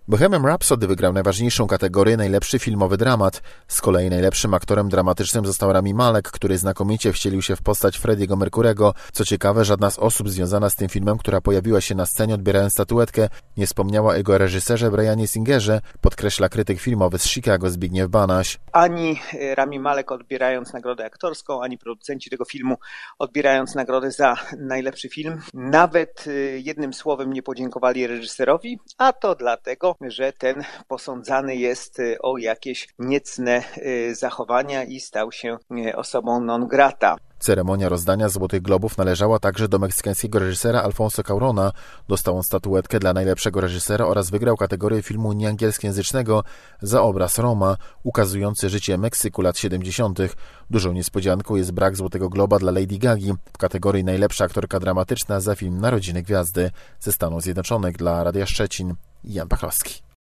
Bohemian Rhapsody wygrał najważniejszą kategorię najlepszy filmowy dramat. Z kolei najlepszym aktorem dramatycznym został Rami Malek, który znakomicie wcielił się w postać Freddie'ego Mercurego. Co ciekawe, żadna z osób związana z tym filmem, która pojawiła się na scenie odbierając statuetkę, nie wspomniała o jego reżyserze Brianie Singerze, podkreśla krytyk filmowy z Chicago Zbigniew Banaś. Ani Rami Malek odbierając nagrodę aktorską, ani producenci tego filmu odbierając nagrodę za najlepszy film, nawet jednym słowem nie podziękowali reżyserowi, a to dlatego, że ten posądzany jest o jakieś niecne zachowania i stał się osobą non grata. Ceremonia rozdania Złotych Globów należała także do meksykańskiego reżysera Alfonso Cuarona. Dostał on statuetkę dla najlepszego reżysera oraz wygrał kategorię filmu nieangielskojęzycznego za obraz Roma, ukazujący życie Meksyku lat 70. Dużą niespodzianką jest brak Złotego Globa dla Lady Gagi w kategorii najlepsza aktorka dramatyczna za film Narodziny Gwiazdy. Ze Stanów Zjednoczonych dla Radia Szczecin, Jan Pachlowski.